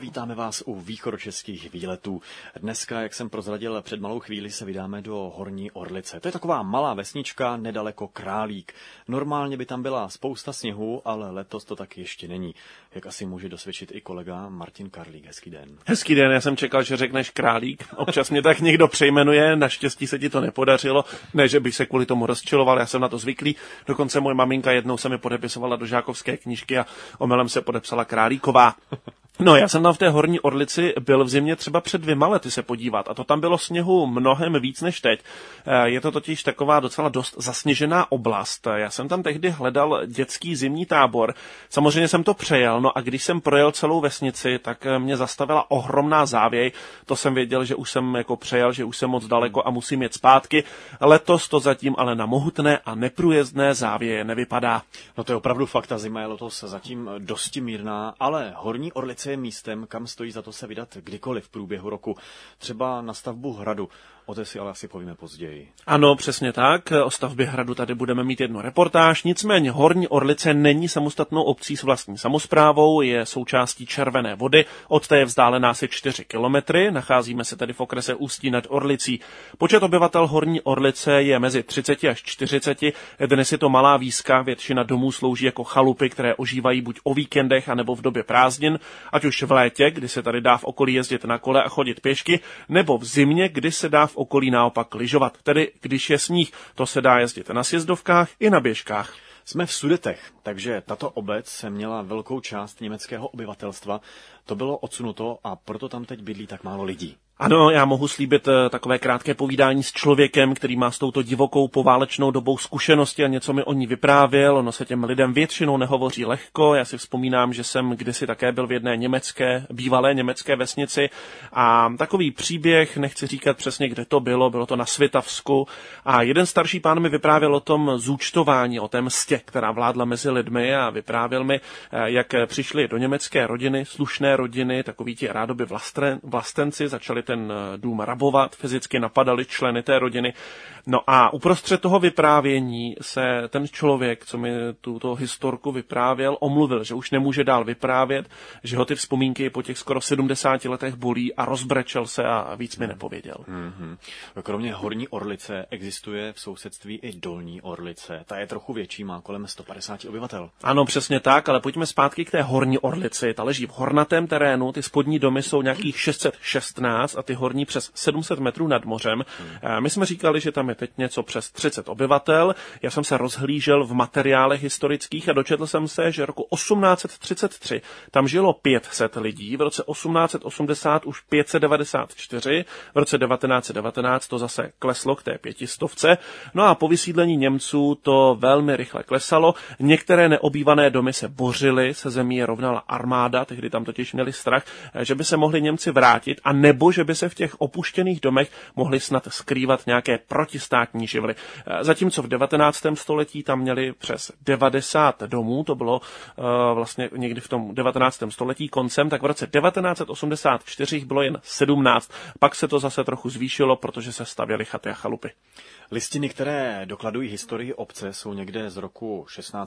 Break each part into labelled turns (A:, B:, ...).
A: Vítáme vás u východočeských výletů. Dneska, jak jsem prozradil před malou chvíli, se vydáme do Horní Orlice. To je taková malá vesnička nedaleko Králík. Normálně by tam byla spousta sněhu, ale letos to tak ještě není. Jak asi může dosvědčit i kolega Martin Karlík. Hezký den.
B: Hezký den, já jsem čekal, že řekneš Králík. Občas mě tak někdo přejmenuje, naštěstí se ti to nepodařilo. Ne, že bych se kvůli tomu rozčiloval, já jsem na to zvyklý. Dokonce moje maminka jednou se mi podepisovala do žákovské knížky a omylem se podepsala Králíková. No, já jsem tam v té Horní Orlici byl v zimě třeba před 2 lety se podívat a to tam bylo sněhu mnohem víc než teď. Je to totiž taková docela dost zasněžená oblast. Já jsem tam tehdy hledal dětský zimní tábor. Samozřejmě jsem to přejel, no a když jsem projel celou vesnici, tak mě zastavila ohromná závěj. To jsem věděl, že už jsem jako přejel, že už jsem moc daleko a musím jet zpátky. Letos to zatím ale na mohutné a neprůjezdné závěje nevypadá.
A: No to je opravdu fakt, ta zima je letos zatím dosti mírná, ale Horní Orlice je místem, kam stojí za to se vydat kdykoliv v průběhu roku. Třeba na stavbu hradu. O té si ale asi povíme později.
B: Ano, přesně tak. O stavbě hradu tady budeme mít jednu reportáž. Nicméně Horní Orlice není samostatnou obcí s vlastní samosprávou, je součástí Červené Vody. Od té je vzdálená asi 4 kilometry. Nacházíme se tady v okrese Ústí nad Orlicí. Počet obyvatel Horní Orlice je mezi 30 až 40. Dnes je to malá výska, většina domů slouží jako chalupy, které ožívají buď o víkendech, anebo v době prázdnin, ať už v létě, kdy se tady dá v okolí jezdit na kole a chodit pěšky, nebo v zimě, kdy se dá v okolí naopak lyžovat. Tedy když je sníh, to se dá jezdit na sjezdovkách i na běžkách.
A: Jsme v Sudetech, takže tato obec se měla velkou část německého obyvatelstva. To bylo odsunuto a proto tam teď bydlí tak málo lidí.
B: Ano, já mohu slíbit takové krátké povídání s člověkem, který má s touto divokou poválečnou dobou zkušenosti a něco mi o ní vyprávěl. Ono se těm lidem většinou nehovoří lehko. Já si vzpomínám, že jsem kdysi také byl v jedné bývalé německé vesnici a takový příběh, nechci říkat přesně, kde to bylo to na Svitavsku a jeden starší pán mi vyprávěl o tom zúčtování, o té mstě, která vládla mezi lidmi a vyprávěl mi, jak přišli do německé rodiny, slušné rodiny, takoví ti rádoby vlastenci, začali ten dům rabovat, fyzicky napadali členy té rodiny. No a uprostřed toho vyprávění se ten člověk, co mi tuto historku vyprávěl, omluvil, že už nemůže dál vyprávět, že ho ty vzpomínky po těch skoro 70 letech bolí a rozbrečel se a víc mi nepověděl.
A: Kromě Horní Orlice existuje v sousedství i Dolní Orlice. Ta je trochu větší, má kolem 150 obyvatel.
B: Ano, přesně tak, ale pojďme zpátky k té Horní Orlici. Ta leží v hornatém terénu, ty spodní domy jsou nějakých 616 a ty horní přes 700 metrů nad mořem. My jsme říkali, že tam je teď něco přes 30 obyvatel. Já jsem se rozhlížel v materiálech historických a dočetl jsem se, že roku 1833 tam žilo 500 lidí, v roce 1880 už 594, v roce 1919 to zase kleslo k té 500. No a po vysídlení Němců to velmi rychle klesalo. Některé neobývané domy se bořily, se zemí je rovnala armáda, tehdy tam totiž měli strach, že by se mohli Němci vrátit a nebo že by se v těch opuštěných domech mohly snad skrývat nějaké protistátní živly. Zatímco v 19. století tam měli přes 90 domů, to bylo vlastně někdy v tom 19. století koncem, tak v roce 1984 bylo jen 17. Pak se to zase trochu zvýšilo, protože se stavěly chaty a chalupy.
A: Listiny, které dokladují historii obce, jsou někde z roku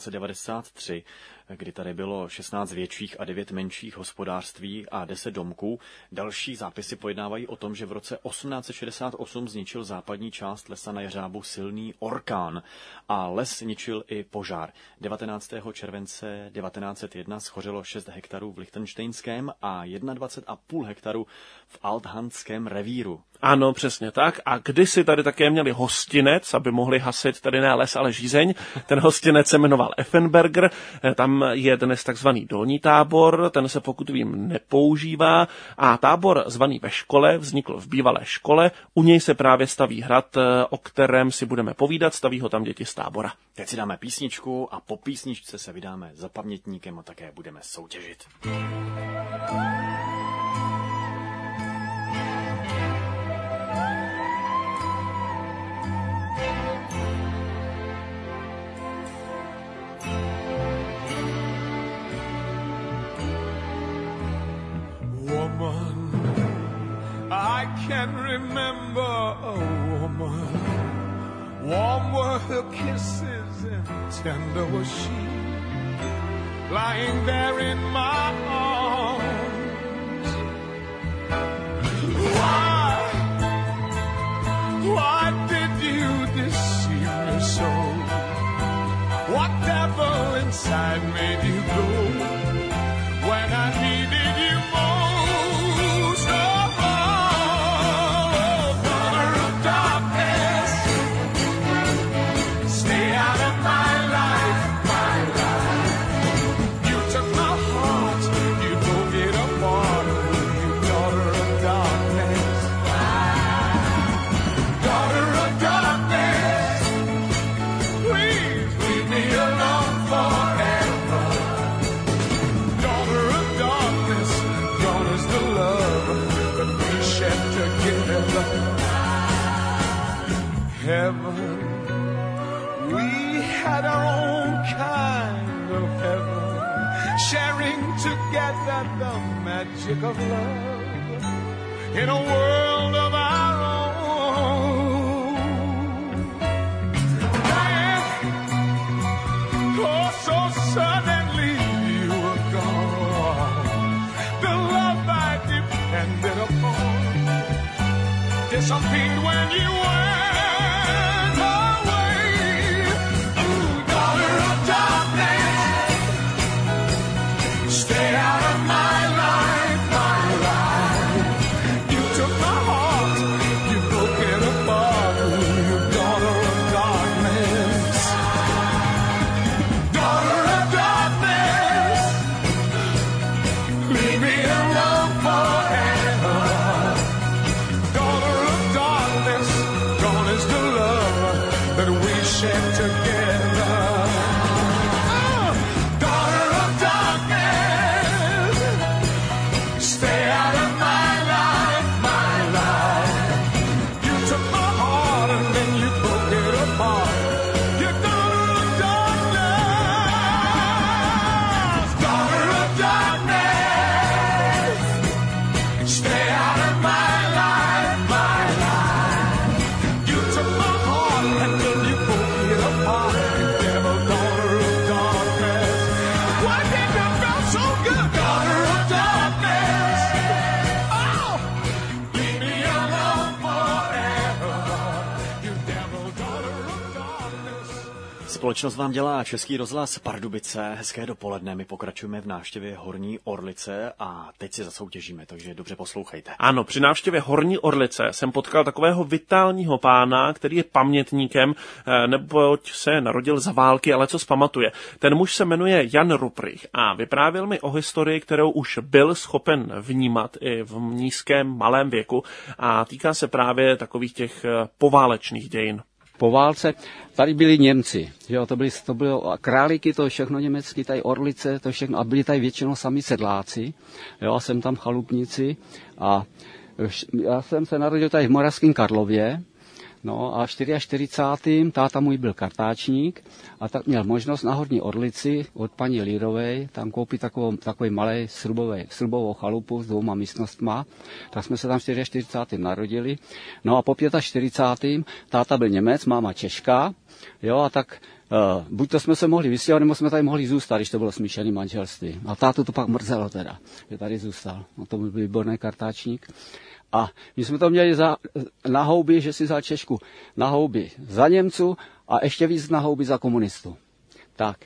A: 1693, kdy tady bylo 16 větších a 9 menších hospodářství a 10 domků. Další zápisy pojednávají o tom, že v roce 1868 zničil západní část lesa na jeřábu silný orkán a les zničil i požár. 19. července 1901 schořelo 6 hektarů v Lichtenštejnském a 21,5 hektarů v Althandském revíru.
B: Ano, přesně tak. A kdysi tady také měli hostinec, aby mohli hasit tady ne les, ale žízeň. Ten hostinec se jmenoval Effenberger. Tam je dnes takzvaný Dolní Tábor, ten se pokud vím nepoužívá. A tábor zvaný Ve škole vznikl v bývalé škole. U něj se právě staví hrad, o kterém si budeme povídat. Staví ho tam děti z tábora.
A: Teď si dáme písničku a po písničce se vydáme za pamětníkem a také budeme soutěžit.
C: I can remember a woman. Warm were her kisses and tender was she, lying there in my arms. heaven. We had our own kind of heaven, sharing together the magic of love in a world of our own. Oh, so suddenly you were gone. The love I depended upon disappeared when you went away. Daughter of darkness, stay out of my life, my life. You took my heart, you broke it apart. You daughter of darkness, daughter of darkness, leave me alone forever. Daughter of darkness, gone is the love that we shared together. Oh, daughter of darkness, stay out of my life, my life. You took my heart and then you broke it apart. You daughter of darkness, daughter of darkness, stay out of my life, my life. You took my heart and then you broke it apart. You devil, daughter of darkness. Why did you feel so good, daughter of darkness? Oh, leave me alone forever. You devil, daughter of darkness.
A: Společnost vám dělá Český rozhlas Pardubice. Hezké dopoledne, my pokračujeme v návštěvě Horní Orlice a teď si zasoutěžíme, takže dobře poslouchejte.
B: Ano, při návštěvě Horní Orlice jsem potkal takového vitálního pána, který je pamětníkem, neboť se narodil za války, ale co zpamatuje. Ten muž se jmenuje Jan Ruprich a vyprávěl mi o historii, kterou už byl schopen vnímat i v nízkém, malém věku a týká se právě takových těch poválečných dějin.
D: Po válce tady byli Němci, jo, to bylo králíky, to všechno německy, tady Orlice, to všechno, a byli tady většinou sami sedláci, jo, a jsem tam chalupníci a já jsem se narodil tady v Moravském Karlově, no a v 44. táta můj byl kartáčník a tak měl možnost na Horní Orlici od paní Lírovej tam koupit takový malý srubovou chalupu s 2 místnostma, tak jsme se tam v 44. narodili. No a po 45. táta byl Němec, máma Češka, jo, a tak buď to jsme se mohli vystěhovat, nebo jsme tady mohli zůstat, když to bylo smíšené manželství. A tátu to pak mrzelo teda, že tady zůstal. No to byl výborný kartáčník. A my jsme to měli na houby, že si vzal Češku na houby za Němců a ještě víc na houby za komunistů. Tak.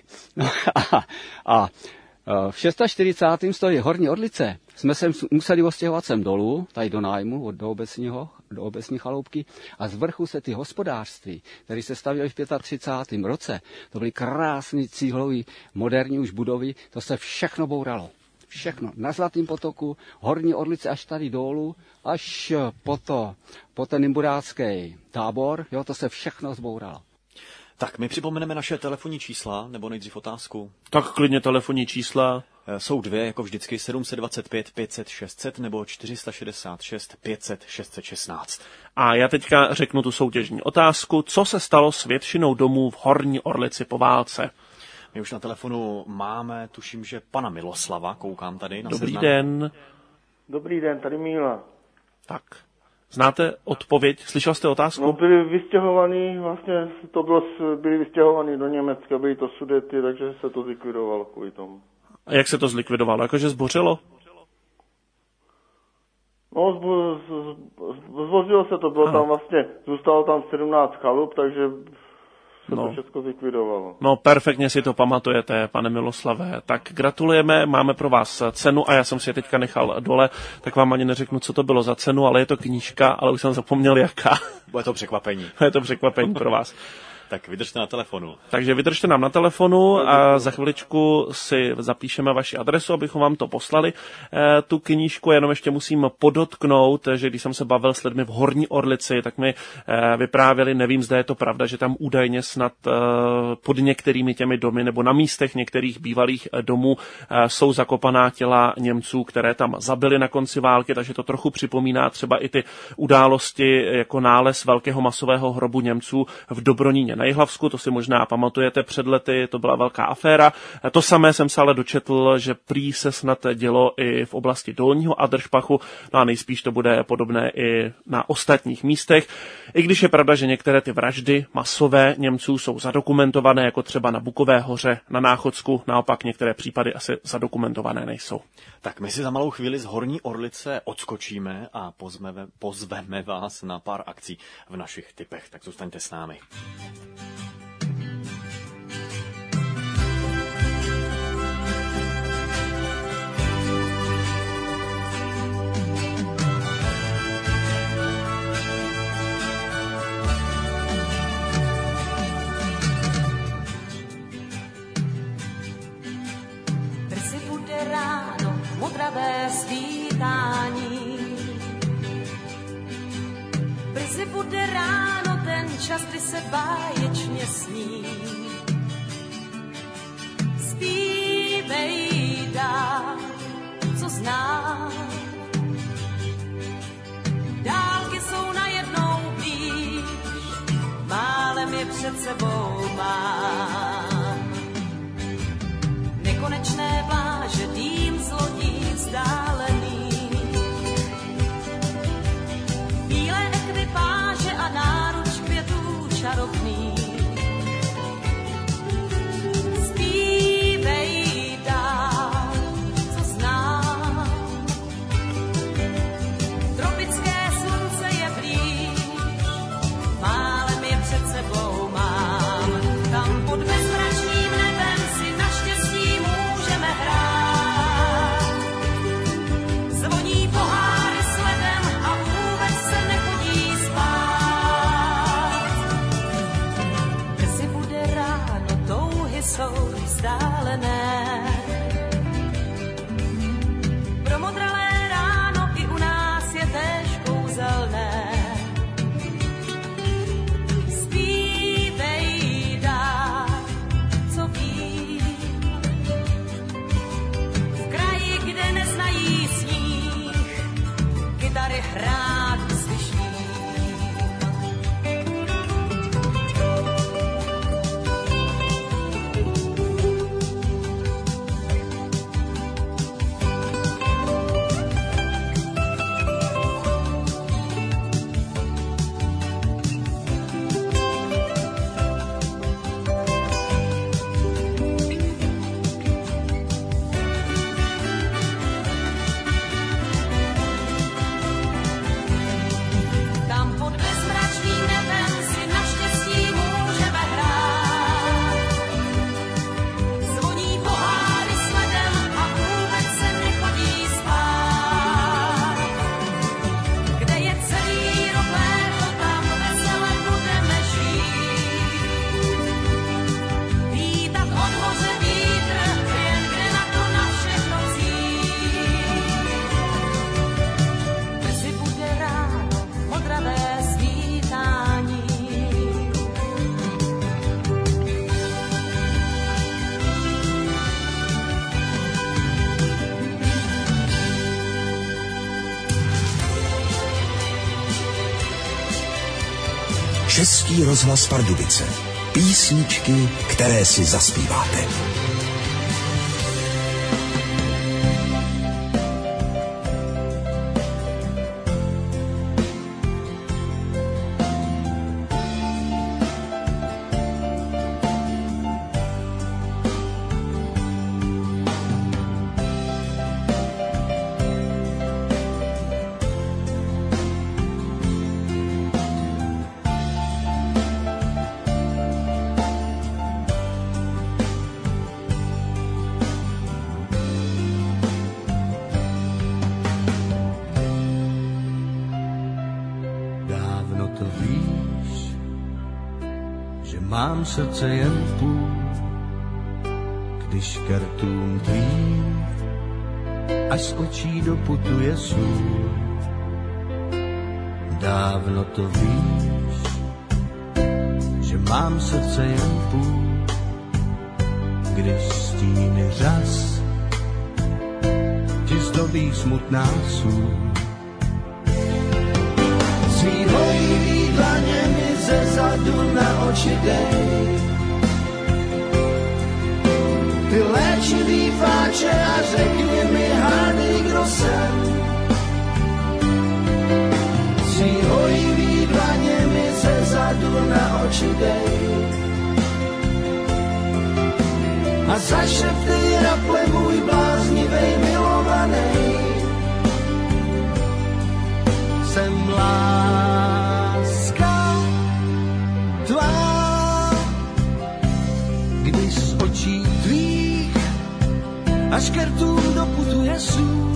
D: A v 46. stojí Horní Orlice. Jsme se museli ostěhovat sem dolů, tady do nájmu, do obecní chaloupky. A z vrchu se ty hospodářství, které se stavěly v 35. roce, to byly krásný cíhlový, moderní už budovy, to se všechno bouralo. Všechno. Na Zlatým potoku, Horní Orlice až tady dolů, až po ten Imburácký tábor, jo, to se všechno zbouralo.
A: Tak, my připomeneme naše telefonní čísla, nebo nejdřív otázku.
B: Tak klidně telefonní čísla.
A: Jsou 2, jako vždycky 725 500 600 nebo 466 500 616.
B: A já teďka řeknu tu soutěžní otázku. Co se stalo s většinou domů v Horní Orlici po válce?
A: My už na telefonu máme, tuším, že pana Miloslava, koukám tady na
B: Dobrý
A: seznam.
B: den.
E: Dobrý den, tady Míla.
B: Tak, znáte odpověď? Slyšel jste otázku?
E: No byli vystěhovaní, vlastně byli vystěhovaní do Německa, byly to Sudety, takže se to zlikvidovalo kvůli tomu.
B: A jak se to zlikvidovalo? Jakože zbořilo?
E: No, zbořilo se to, bylo tam vlastně, zůstalo tam 17 chalup, takže se to všechno zlikvidovalo.
B: No, perfektně si to pamatujete, pane Miloslave. Tak gratulujeme, máme pro vás cenu a já jsem si je teďka nechal dole, tak vám ani neřeknu, co to bylo za cenu, ale je to knížka, ale už jsem zapomněl jaká.
A: Bude to překvapení.
B: Je to překvapení pro vás.
A: Tak vydržte na telefonu.
B: Takže vydržte nám na telefonu a za chviličku si zapíšeme vaši adresu, abychom vám to poslali. Tu knížku jenom ještě musím podotknout, že když jsem se bavil s lidmi v Horní Orlici, tak mi vyprávěli, nevím, zda je to pravda, že tam údajně snad pod některými těmi domy nebo na místech některých bývalých domů jsou zakopaná těla Němců, které tam zabili na konci války, takže to trochu připomíná třeba i ty události jako nález velkého masového hrobu Němců v Dobroníně na Jihlavsku, to si možná pamatujete před lety, to byla velká aféra. To samé jsem se ale dočetl, že prý se snad dělo i v oblasti Dolního Adršpachu, no a nejspíš to bude podobné i na ostatních místech. I když je pravda, že některé ty vraždy masové Němců jsou zadokumentované, jako třeba na Bukové hoře, na Náchodsku, naopak některé případy asi zadokumentované nejsou.
A: Tak my si za malou chvíli z Horní Orlice odskočíme a pozveme vás na pár akcí v našich tipech, tak zůstaňte s námi.
F: Modravé svítání. Brzy bude ráno, ten čas, kdy se báječně sní. Zpívej dál, co znám. Dálky jsou najednou blíž, málem je před sebou mám. Nekonečné pláže, dým z lodí vzdálený. Bílé ekvipáže a náruč květů čarovný. Zpívej dál, co znám. Tropické slunce je blíž, málem je před sebou mám. Tam pod bezmračným nebem si naštěstí můžeme hrát. Zvoní poháry s ledem a vůbec se nechodí spát. Brzy bude ráno, touhy jsou vzdálené. Promodralé ráno i u nás je též kouzelné. Zpívej dál, co vím. V kraji, kde neznají sníh, kytary hrát slyším. Tam pod bezmračným nebem si naštěstí můžeme hrát. Zvoní poháry s ledem a vůbec se nechodí spát. Kde je celý rok léto, tam vesele budeme žít. Vítat od moře vítr, jen kde na to na všechno vzít. Brzy bude ráno, modravé svítání.
G: Český rozhlas Pardubice. Písničky, které si zaspíváte.
H: mám srdce jen půl, když kartům tvým až z očí doputuje sůl. Dávno to víš, že mám srdce jen půl, když stíny řas ti zdobí smutná sůl. Svý hojivý dlaně mi ze zadu na oči dej, ty léčivý fáče a řekni mi, hádej, kdo jsem. Svý hojivý dlaně mi ze zadu na oči dej a zašeptej raple můj bláznivej milovanej. Jsem láska tvá, když z očí tvých až k rtům doputuje sůl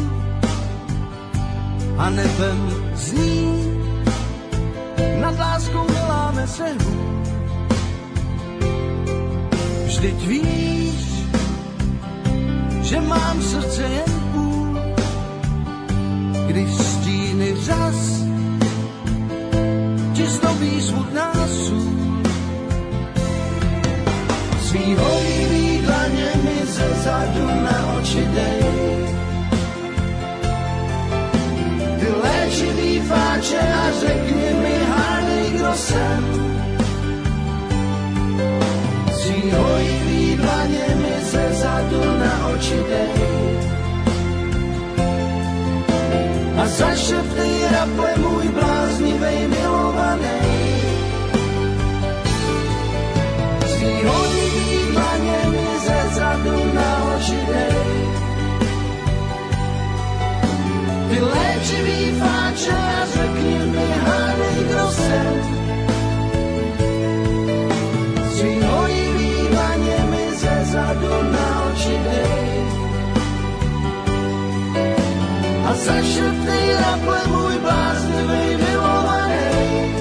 H: a nebem zní nad láskou neláme se hůl. Vždyť víš, že mám srdce jen půl, když stíny řas ti zdobí smutná sůl. Svý hojivý dlaně mi ze zadu na oči dej, ty léčivý fáče a řekni mi, hádej, kdo jsem. Svý hojivý dlaně mi ze zadu na oči dej a zašeptej raple můj bláznivej milovanej. Svý hojivý dlaně mi ze zadu na oči dej, ty léčivý fáče a řekni mi, hádej, kdo jsem. Svý hojivý dlaně mi ze zadu na oči dej a zašeptej raple můj bláznivej milovanej.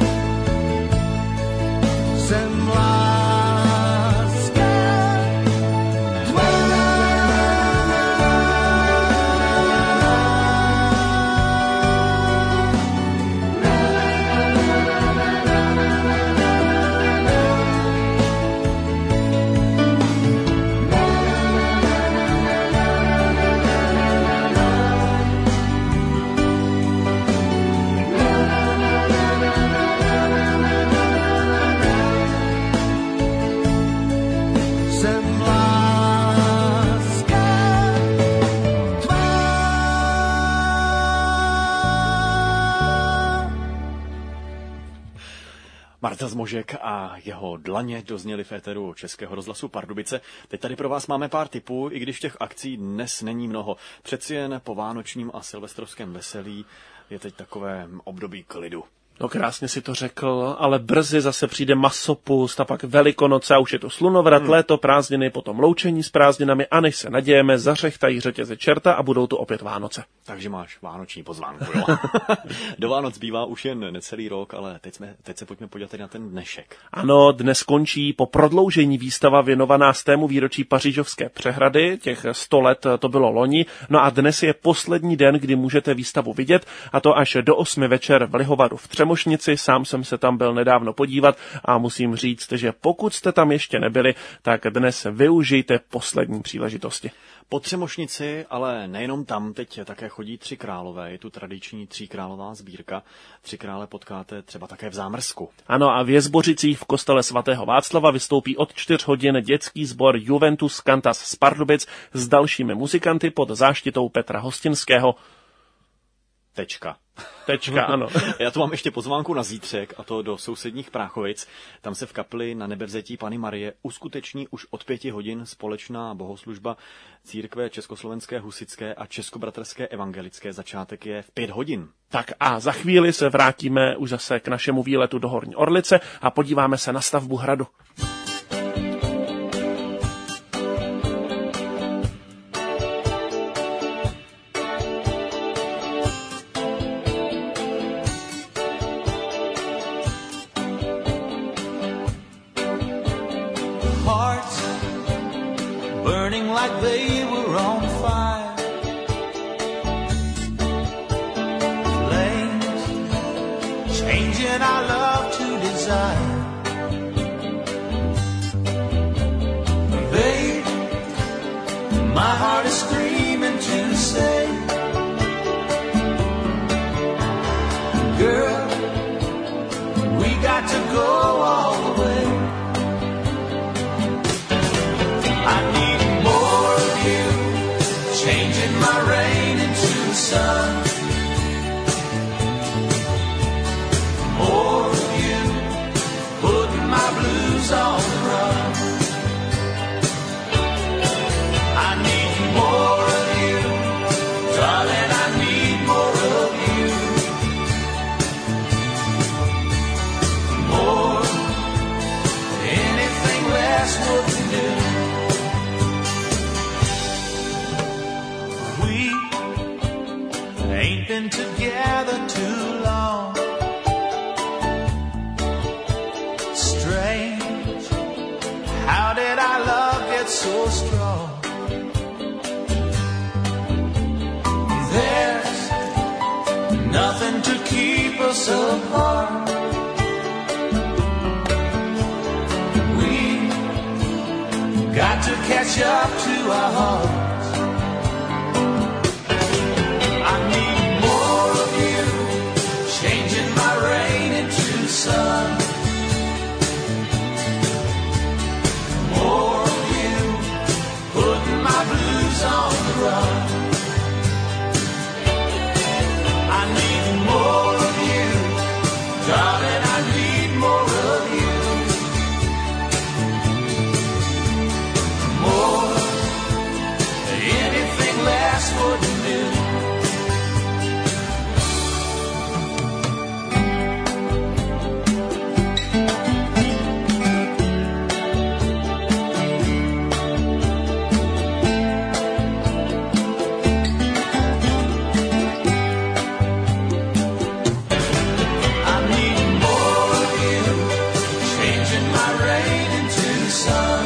H: Jsem láska tvá.
A: Marta Zmožek a jeho dlaně dozněly v éteru Českého rozhlasu Pardubice. Teď tady pro vás máme pár tipů, i když těch akcí dnes není mnoho. Přeci jen po vánočním a silvestrovském veselí je teď takové období klidu.
B: No krásně si to řekl, ale brzy zase přijde masopust a pak Velikonoce a už je to slunovrat, léto, prázdniny, potom loučení s prázdninami a než se nadějeme, zařechtají řetězy čerta a budou tu opět Vánoce.
A: Takže máš vánoční pozvánku, jo? Do Vánoc bývá už jen necelý rok, ale teď se pojďme podívat na ten dnešek.
B: Ano, dnes končí po prodloužení výstava věnovaná 100. výročí Pařížovské přehrady, těch 100 let to bylo loni, no a dnes je poslední den, kdy můžete výstavu vidět, a to až do 8 večer v Lihovaru v Třemošnici. Sám jsem se tam byl nedávno podívat a musím říct, že pokud jste tam ještě nebyli, tak dnes využijte poslední příležitosti.
A: Po Třemošnici, ale nejenom tam, teď také chodí Tři králové. Je tu tradiční tříkrálová sbírka. Tři krále potkáte třeba také v Zámrsku.
B: Ano, a v Jezbořicích v kostele svatého Václava vystoupí od 4 hodin dětský sbor Juventus Cantas z Pardubic s dalšími muzikanty pod záštitou Petra Hostinského.
A: Tečka,
B: ano.
A: Já tu mám ještě pozvánku na zítřek, a to do sousedních Práchovic. Tam se v kapli Na Nebevzetí Panny Marie uskuteční už od 5 hodin společná bohoslužba církve Československé husitské a Českobratrské evangelické. Začátek je v 5 hodin.
B: Tak a za chvíli se vrátíme už zase k našemu výletu do Horní Orlice a podíváme se na stavbu hradu.
I: something I love to desire. Babe, my heart is screaming to say, girl, we got to go all the way. I need more of you, changing my rain into the sun. More of you, putting my blues on the run. I need more of you, darling, I need more of you. More, anything less wouldn't do. We ain't been together too long. Strange, how did our love get so strong? There's nothing to keep us apart. We got to catch up to our hearts. I need more of you, changing my rain into sun. More of you, putting my blues on the run. I need more of you, darling, I need more of you. More, anything less wouldn't do. I need more of you, changing my rain into the sun.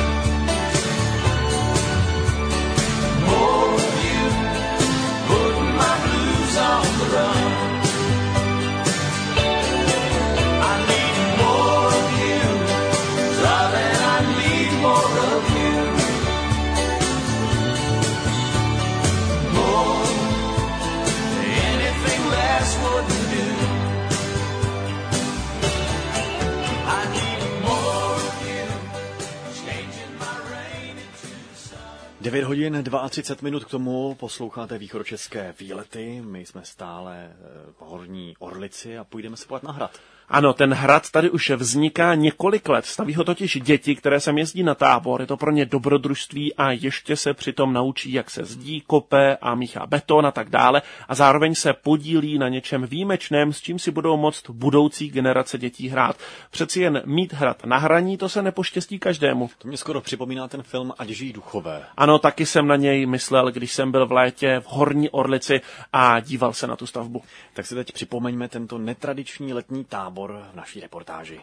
I: More of you, putting my blues on the run. I need more of you, darling, I need more of you. More, anything less wouldn't do. I need more of you, changing my rain into the sun.
A: 9 hodin 32 minut k tomu posloucháte východočeské výlety. My jsme stále v Horní Orlici a půjdeme se podívat na hrad.
B: Ano, ten hrad tady už vzniká několik let. Staví ho totiž děti, které sem jezdí na tábor. Je to pro ně dobrodružství a ještě se přitom naučí, jak se zdí, kope a míchá beton a tak dále. A zároveň se podílí na něčem výjimečném, s čím si budou moct budoucí generace dětí hrát. Přeci jen mít hrad na hraní, to se nepoštěstí každému.
A: To mě skoro připomíná ten film Ať žijí duchové.
B: Ano, taky jsem na něj myslel, když jsem byl v létě v Horní Orlici a díval se na tu stavbu.
A: Tak si teď připomeňme tento netradiční letní tábor v naší reportáži.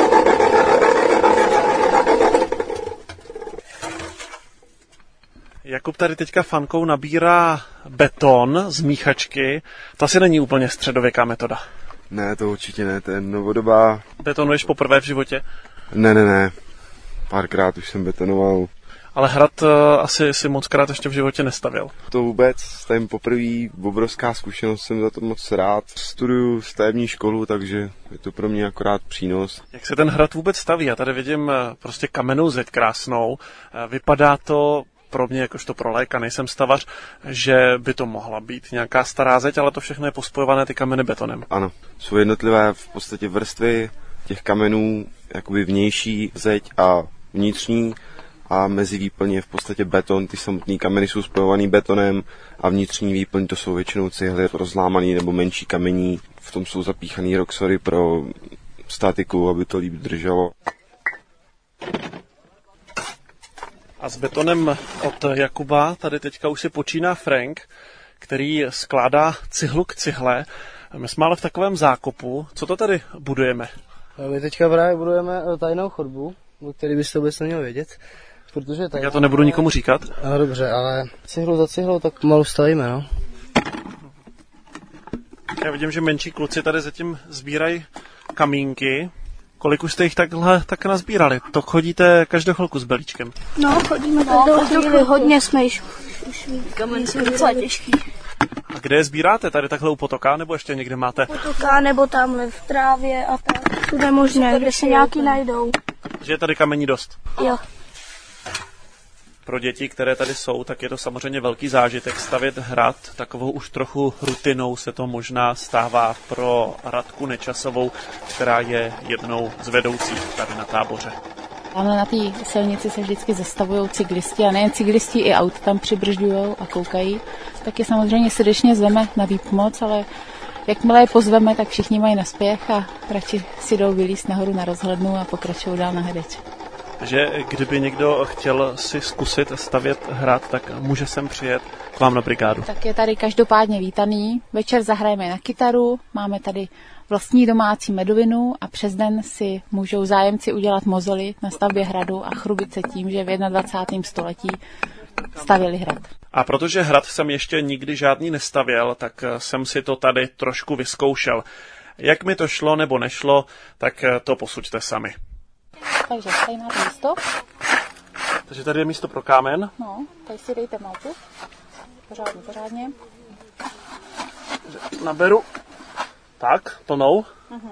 B: Jakub tady teďka fankou nabírá beton z míchačky. To asi není úplně středověká metoda.
J: Ne, to určitě ne, to je novodobá.
B: Betonuješ poprvé v životě?
J: Ne. Párkrát už jsem betonoval.
B: Ale hrad asi si mockrát ještě v životě nestavil.
J: To vůbec, stavím poprvé, obrovská zkušenost, jsem za to moc rád. Studuju stavební školu, takže je to pro mě akorát přínos.
B: Jak se ten hrad vůbec staví? Já tady vidím prostě kamennou zeď krásnou. Vypadá to pro mě, jakožto pro laika, nejsem stavař, že by to mohla být nějaká stará zeď, ale to všechno je pospojované ty kameny betonem.
J: Ano, jsou jednotlivé v podstatě vrstvy těch kamenů, jakoby vnější zeď a vnitřní, a mezi výplň je v podstatě beton, ty samotné kameny jsou spojovaný betonem a vnitřní výplň to jsou většinou cihly rozlámaný nebo menší kamení. V tom jsou zapíchaný roxory pro statiku, aby to líp drželo.
B: A s betonem od Jakuba tady teďka už si počíná Frank, který skládá cihlu k cihle. My jsme ale v takovém zákopu. Co to tady budujeme?
K: My teďka právě budujeme tajnou chodbu, o který byste vůbec neměl vědět. Protože
B: tak já to nebudu nikomu říkat.
K: No dobře, ale cihlu za cihlou tak pomalu stavíme, no.
B: Já vidím, že menší kluci tady zatím sbírají kamínky. Kolik už jste jich takhle tak nazbírali? To chodíte každou chvilku s belíčkem?
L: No, chodíme každou chvíli, hodně jsme již kamen jsou docela těžký.
B: A kde je sbíráte? Tady takhle u potoka, nebo ještě někde máte?
L: Potoka, nebo tamhle v trávě a tak. Všude možné, kde se nějaký najdou.
B: Že je tady kamení dost?
L: Jo.
B: Pro děti, které tady jsou, tak je to samozřejmě velký zážitek stavět hrad. Takovou už trochu rutinou se to možná stává pro Radku Nečasovou, která je jednou z vedoucích tady na táboře.
M: Tamhle na té silnici se vždycky zastavují cyklisti a nejen cyklisti, i aut tam přibržďují a koukají. Tak je samozřejmě srdečně zveme na výpomoc, ale jakmile je pozveme, tak všichni mají naspěch a radši si jdou vylízt nahoru na rozhlednu a pokračují dál na Hedeč.
B: Že kdyby někdo chtěl si zkusit stavět hrad, tak může sem přijet k vám na brigádu.
M: Tak je tady každopádně vítaný. Večer zahrajeme na kytaru, máme tady vlastní domácí medovinu a přes den si můžou zájemci udělat mozoly na stavbě hradu a chlubit se tím, že v 21. století stavěli hrad.
B: A protože hrad jsem ještě nikdy žádný nestavěl, tak jsem si to tady trošku vyzkoušel. Jak mi to šlo nebo nešlo, tak to posuďte sami.
M: Takže tady máte místo.
B: Takže tady je místo pro kámen.
M: No, tady si dejte maltu. Pořádně.
B: Naberu. Tak, plnou.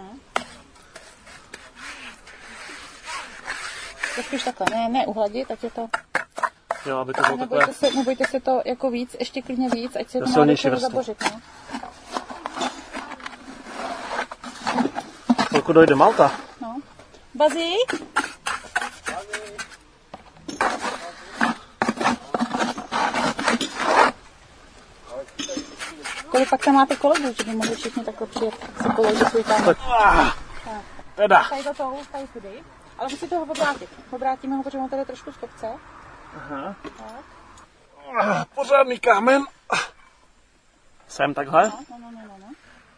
M: Trošku už takhle, ne uhladit, ať je to...
B: Jo, aby to bylo takové...
M: Nebojte se to jako víc, ještě klidně víc, ať se to má do zabořit, no.
B: Chvilku dojde malta.
M: No. Bazík? Kolik pak tam máte kolegů, že by mohli všichni takhle přijet si položit svůj kámen?
B: Teda.
M: Tady tudy. Ale musíte ho obrátit. Obrátíme ho, protože ho tady trošku z kopce.
B: Aha. Pořádný kámen. Sem takhle.
M: No.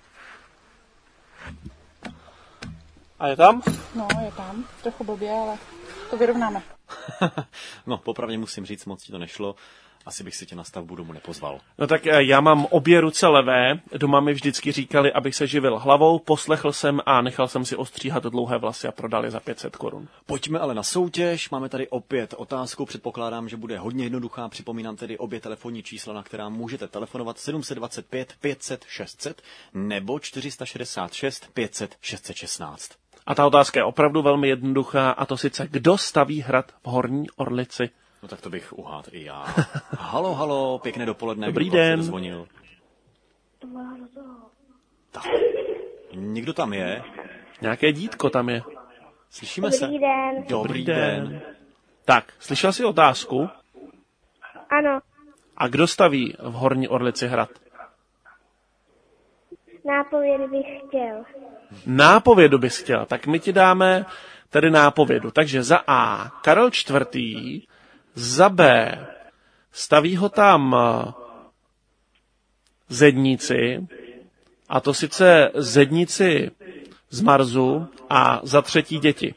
B: A je tam?
M: No, je tam. Trochu blbě, ale to vyrovnáme.
A: No, popravdě musím říct, moc ti to nešlo. Asi bych si tě na stavbu domu nepozval.
B: No tak já mám obě ruce levé. Doma mi vždycky říkali, abych se živil hlavou, poslechl jsem a nechal jsem si ostříhat dlouhé vlasy a prodali za 500 korun.
A: Pojďme ale na soutěž. Máme tady opět otázku. Předpokládám, že bude hodně jednoduchá. Připomínám tedy obě telefonní čísla, na která můžete telefonovat 725 500 600 nebo 466 500 616.
B: A ta otázka je opravdu velmi jednoduchá, a to sice, kdo staví hrad v Horní Orlici?
A: No tak to bych uhádl i já. Halo, pěkné dopoledne.
B: Dobrý den.
A: Zvonil. Tak, někdo tam je?
B: Nějaké dítko tam je.
A: Slyšíme se? Dobrý den.
B: Tak, slyšel jsi otázku?
N: Ano.
B: A kdo staví v Horní Orlici hrad?
N: Nápovědu bych chtěl.
B: Nápovědu bys chtěl, tak my ti dáme tedy nápovědu. Takže za A Karel IV., za B staví ho tam zedníci, a to sice zedníci z Marzu, a za třetí děti.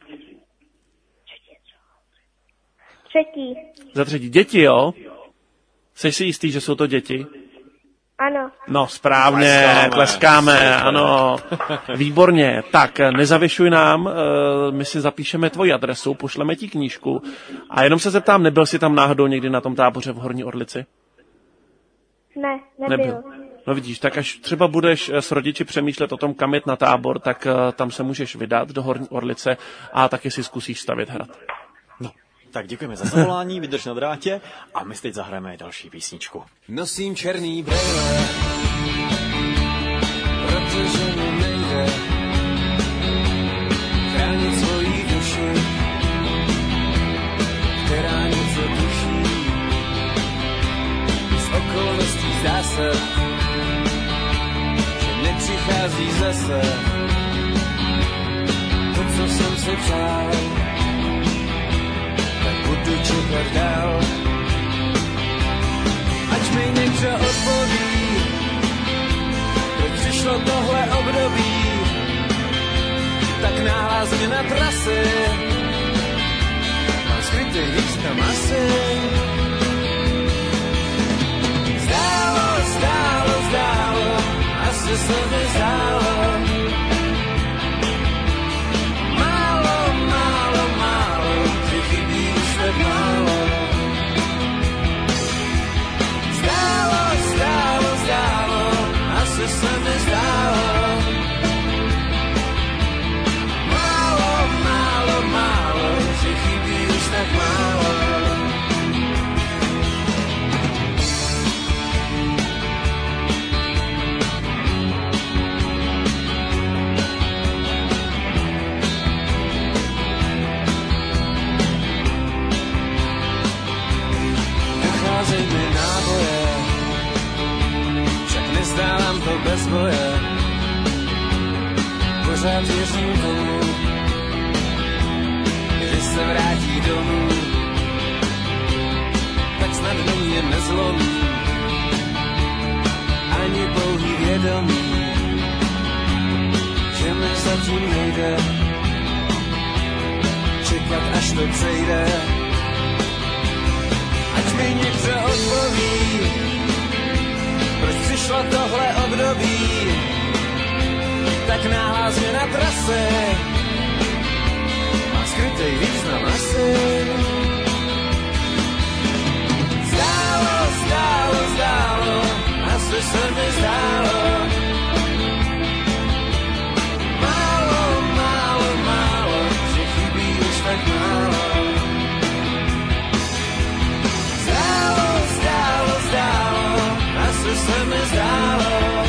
N: Třetí.
B: Za třetí děti, jo? Jsi si jistý, že jsou to děti?
N: Ano.
B: No, správně, tleskáme, ano, výborně. Tak, nezavěšuj nám, my si zapíšeme tvoji adresu, pošleme ti knížku. A jenom se zeptám, nebyl jsi tam náhodou někdy na tom táboře v Horní Orlici?
N: Ne, nebyl.
B: No vidíš, tak až třeba budeš s rodiči přemýšlet o tom, kam jet na tábor, tak tam se můžeš vydat do Horní Orlice a taky si zkusíš stavět hrad.
A: No. Tak děkujeme za zavolání, vydrž na drátě a my teď zahrajeme další písničku.
I: Nosím černý brejle, protože mi nejde chránit svoji duši, která něco tuší. Z okolností zdá se, že nepřichází zase to, co jsem si přál. Budu čekat dál, ať mi někdo odpoví, proč přišlo tohle období, tak náhlá změna trasy, mám skrytý víc tam asi. Zdálo, asi se mi zdálo, bez boje. Pořád věřím tomu, že se vrátí domů, tak snad mě nezlomí ani pouhý vědomí, že mi zatím nejde čekat, až to přejde. Ať mi někdo odpoví, proč přišlo tohle období, tak náhlá změna trasy má skrytej význam asi. Zdálo, zdálo, zdálo, asi se mi zdálo. Málo, málo, málo, že chybí už tak málo. Zdálo, zdálo, zdálo, asi se mi zdálo.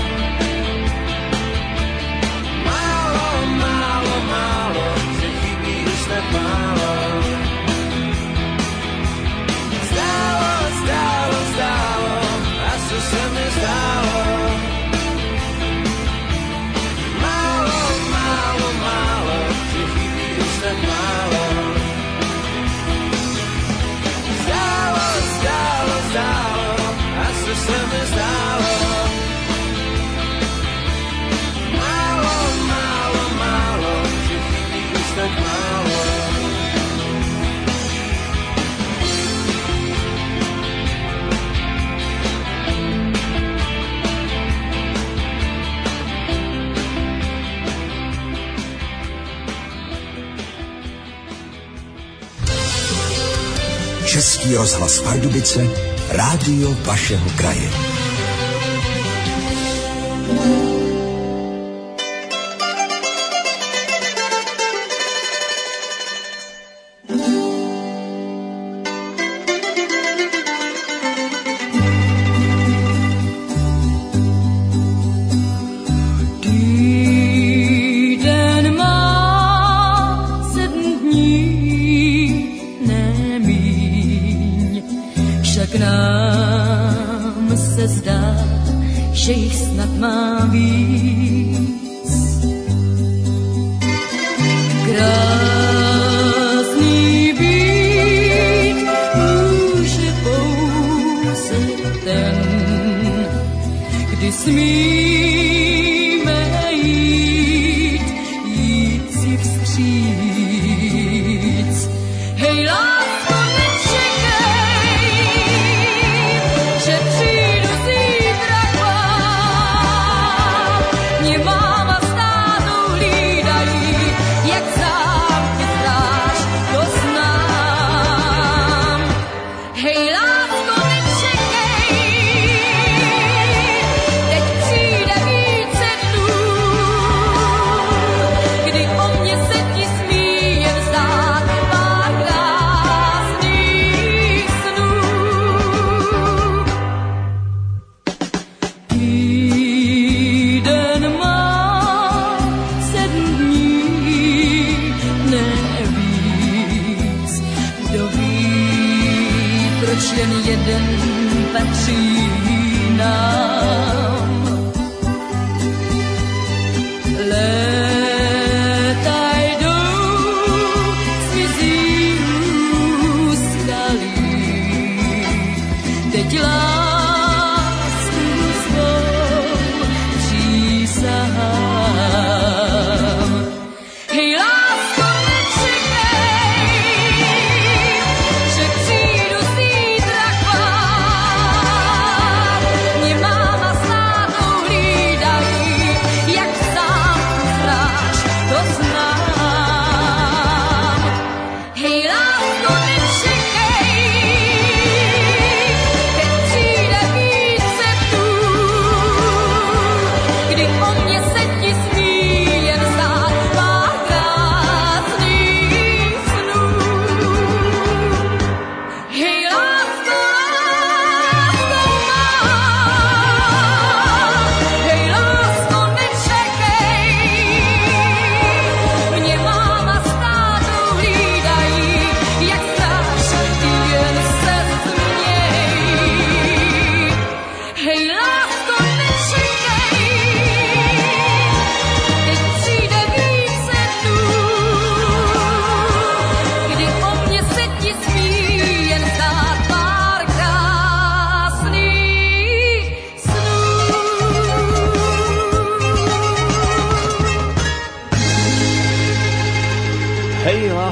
I: Málo, málo, málo, že chybí už tak málo. Zdálo, zdálo, zdálo, asi se mi zdálo. Málo, málo, málo, že chybí už tak málo. Zdálo, zdálo, zdálo, asi se mi zdálo. Málo, málo, málo, že chybí už tak málo.
G: Český rozhlas Pardubice, rádio vašeho kraje.
O: Týden má 7 dní, ne míň, však nám se zdá, že jich snad má víc. Krásný být může pouze ten, kdy smíme jít si vstříc. Hej, lásko, nečekej, že přijdu zítra k vám. Mě máma s tátou hlídají, jak zámky stráž, to znám. Hej, lásko, nečekej, teď přijde více dnů, kdy o mě se ti smí jen zdát pár krásných snů. Týden má 7 dní, ne víc. Kdo ví, proč jen jeden patří nám. Léta jdou, zmizí úskalí. Teď lásku svou přísahám. Hej, lásko, nečekej, že přijdu zítra k vám. Mě máma s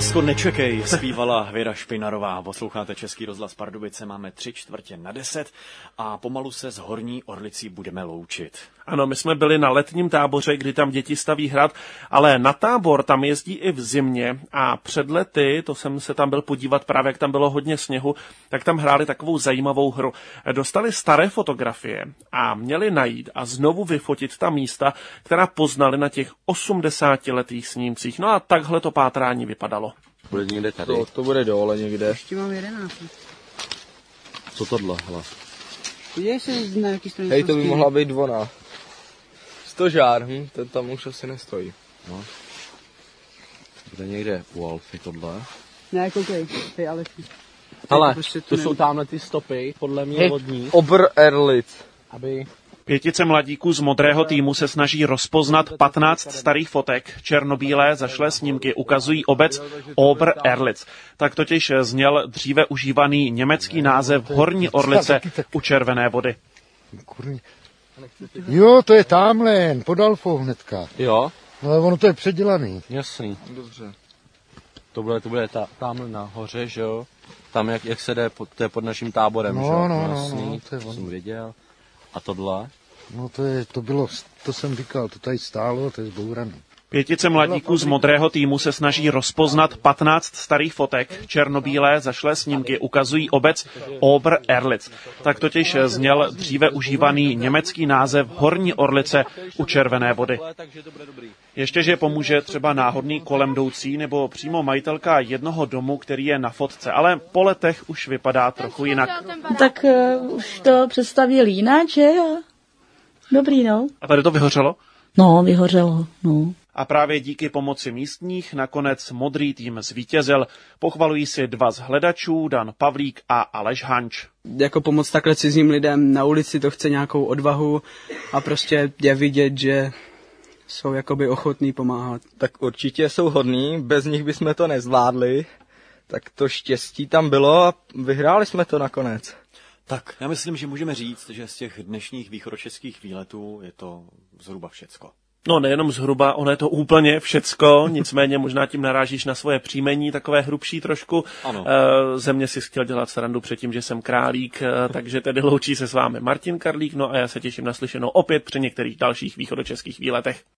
A: Lásko, nečekej, zpívala Věra Špinarová. Posloucháte Český rozhlas Pardubice, máme 9:45 a pomalu se s Horní Orlicí budeme loučit.
B: Ano, my jsme byli na letním táboře, kdy tam děti staví hrad, ale na tábor tam jezdí i v zimě a před lety, to jsem se tam byl podívat právě, jak tam bylo hodně sněhu, tak tam hráli takovou zajímavou hru. Dostali staré fotografie a měli najít a znovu vyfotit ta místa, která poznali na těch 80letých snímcích. No a takhle to pátrání vypadalo.
P: Bude někde tady?
K: To bude dole někde.
Q: Ještě mám 11.
P: Co tohle, hele?
Q: Podívej se na jaký straně.
K: Hej, to by mohla být ona. Stožár, ten tam už asi nestojí.
P: No. Bude někde u Alfy tohle.
Q: Ne, koukej, hej Aleši.
K: Hele,
Q: prostě
K: to jsou tamhle ty stopy, podle mě vodní. Obererlitz.
B: Aby... Pětice mladíků z modrého týmu se snaží rozpoznat 15 starých fotek. Černobílé zašlé snímky ukazují obec Obererlitz. Tak totiž zněl dříve užívaný německý název Horní Orlice u Červené Vody.
R: Jo, to je tamhle, pod Alfou hnedka.
P: Jo?
R: No ale ono to je předělaný.
P: Jasný.
K: Dobře.
P: To bude tamhle nahoře, že jo? Tam jak se jde, to je pod naším táborem, že jo?
R: No,
P: to jsem věděl. A tohle?
R: No to jsem říkal, to tady stálo, to je zbouraný.
B: Pětice mladíků z modrého týmu se snaží rozpoznat 15 starých fotek. Černobílé zašlé snímky ukazují obec Obererlitz. Tak totiž zněl dříve užívaný německý název Horní Orlice u Červené Vody. Ještě, že pomůže třeba náhodný kolem jdoucí nebo přímo majitelka jednoho domu, který je na fotce, ale po letech už vypadá trochu jinak.
S: Tak už to představil jinak, že? Dobrý, no.
B: A tady to vyhořelo?
S: No, vyhořelo, no.
B: A právě díky pomoci místních nakonec modrý tým zvítězil. Pochvalují si dva z hledačů, Dan Pavlík a Aleš Hanč.
Q: Jako pomoc takhle cizím lidem na ulici, to chce nějakou odvahu a prostě je vidět, že jsou jakoby ochotní pomáhat.
K: Tak určitě jsou hodní, bez nich bychom to nezvládli. Tak to štěstí tam bylo a vyhráli jsme to nakonec.
A: Tak, já myslím, že můžeme říct, že z těch dnešních východočeských výletů je to zhruba všecko.
B: No nejenom zhruba, ono je to úplně všecko, nicméně možná tím narážíš na svoje příjmení, takové hrubší trošku.
A: Ano.
B: Ze mě si chtěl dělat srandu předtím, že jsem Králík, takže tedy loučí se s vámi Martin Karlík, no a já se těším na slyšenou opět při některých dalších východočeských výletech.